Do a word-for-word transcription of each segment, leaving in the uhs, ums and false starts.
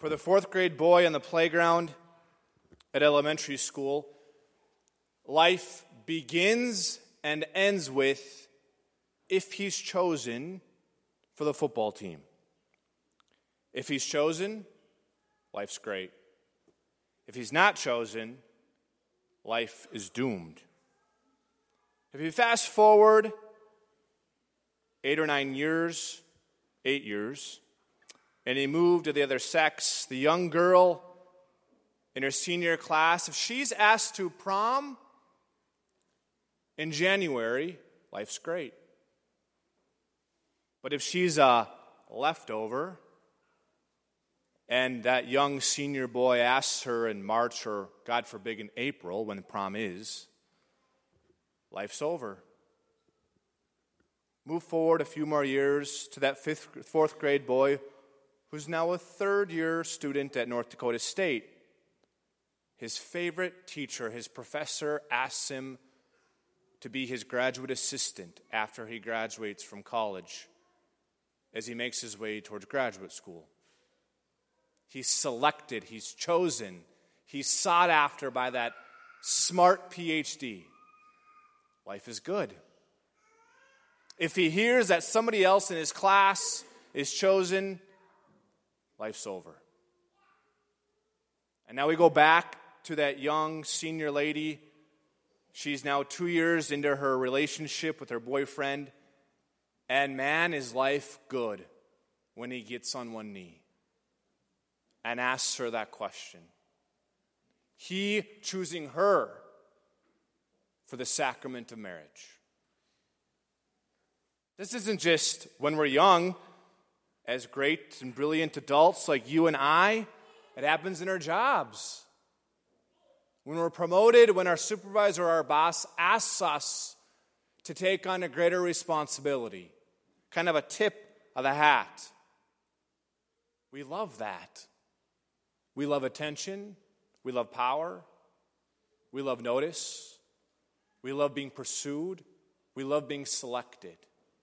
For the fourth grade boy on the playground at elementary school, life begins and ends with if he's chosen for the football team. If he's chosen, life's great. If he's not chosen, life is doomed. If you fast forward eight or nine years, eight years, and he moved to the other sex, the young girl in her senior class, if she's asked to prom in January, life's great. But if she's a leftover, and that young senior boy asks her in March or, God forbid, in April, when prom is, life's over. Move forward a few more years to that fifth, fourth grade boy who's now a third-year student at North Dakota State. His favorite teacher, his professor, asks him to be his graduate assistant after he graduates from college as he makes his way towards graduate school. He's selected, he's chosen, he's sought after by that smart P H D. Life is good. If he hears that somebody else in his class is chosen, life's over. And now we go back to that young senior lady. She's now two years into her relationship with her boyfriend. And man, is life good when he gets on one knee and asks her that question. He choosing her for the sacrament of marriage. This isn't just when we're young, as great and brilliant adults like you and I. It happens in our jobs. When we're promoted, when our supervisor or our boss asks us to take on a greater responsibility, kind of a tip of the hat. We love that. We love attention. We love power. We love notice. We love being pursued. We love being selected.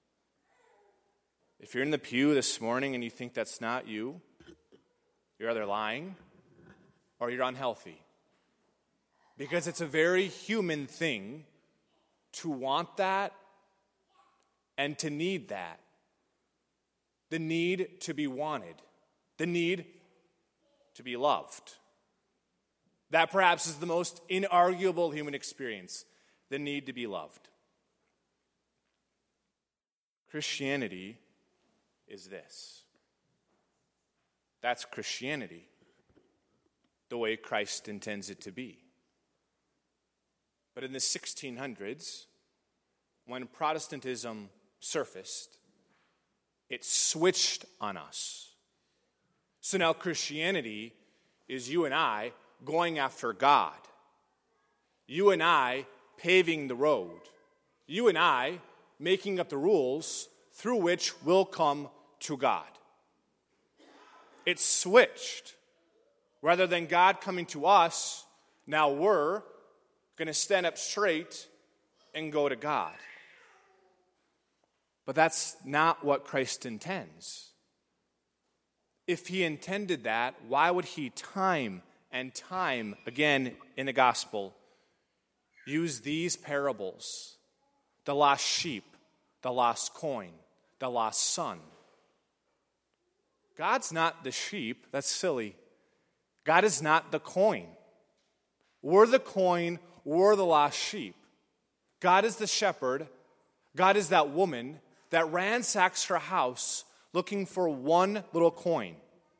If you're in the pew this morning and you think that's not you, you're either lying or you're unhealthy. Because it's a very human thing to want that and to need that. The need to be wanted. The need to be loved. That perhaps is the most inarguable human experience. The need to be loved. Christianity is this. That's Christianity, the way Christ intends it to be. But in the sixteen hundreds, when Protestantism surfaced, it switched on us. So now Christianity is you and I going after God. You and I paving the road. You and I making up the rules through which we'll come to God. It switched. Rather than God coming to us, now we're going to stand up straight and go to God. But that's not what Christ intends. If he intended that, why would he time and time again in the gospel use these parables? The lost sheep, the lost coin, the lost son. God's not the sheep. That's silly. God is not the coin. We're the coin. We're the lost sheep. God is the shepherd. God is that woman that ransacks her house looking for one little coin.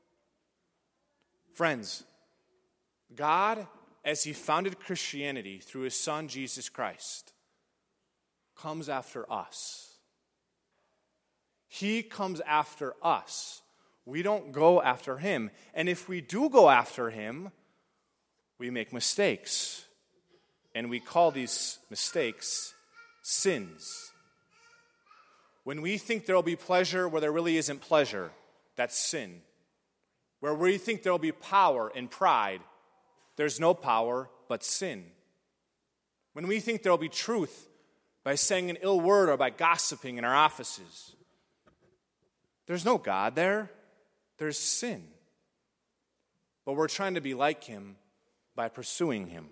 Friends, God, as he founded Christianity through his son Jesus Christ, comes after us. He comes after us. We don't go after him. And if we do go after him, we make mistakes. And we call these mistakes sins. When we think there will be pleasure where there really isn't pleasure, that's sin. Where we think there will be power and pride, there's no power but sin. When we think there will be truth by saying an ill word or by gossiping in our offices, there's no God there. There's sin. but we're trying to be like him by pursuing him.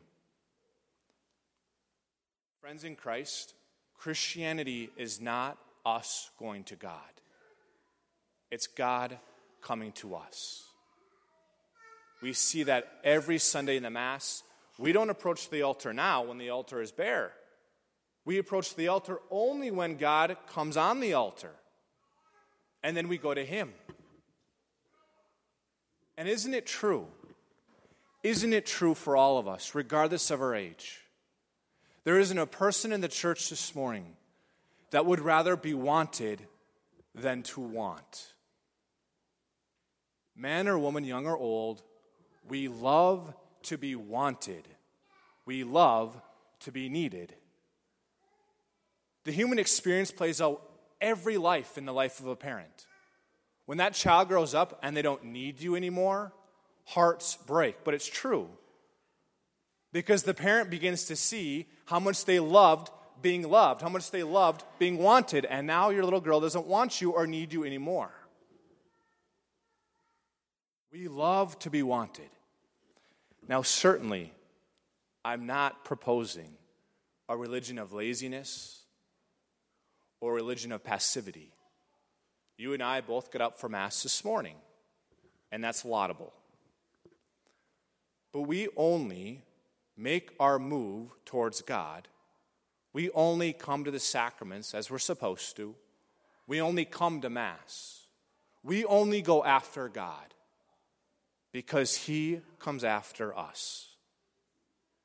Friends in Christ, Christianity is not us going to God. It's God coming to us. We see that every Sunday in the Mass. We don't approach the altar now when the altar is bare. We approach the altar only when God comes on the altar. And then we go to him. And isn't it true? Isn't it true for all of us, regardless of our age? There isn't a person in the church this morning that would rather be wanted than to want. Man or woman, young or old, we love to be wanted. We love to be needed. The human experience plays out every life in the life of a parent. When that child grows up and they don't need you anymore, hearts break. But it's true. Because the parent begins to see how much they loved being loved, how much they loved being wanted, and now your little girl doesn't want you or need you anymore. We love to be wanted. Now, certainly, I'm not proposing a religion of laziness or a religion of passivity. You and I both got up for Mass this morning, and that's laudable. But we only make our move towards God. We only come to the sacraments as we're supposed to. We only come to Mass. We only go after God because he comes after us.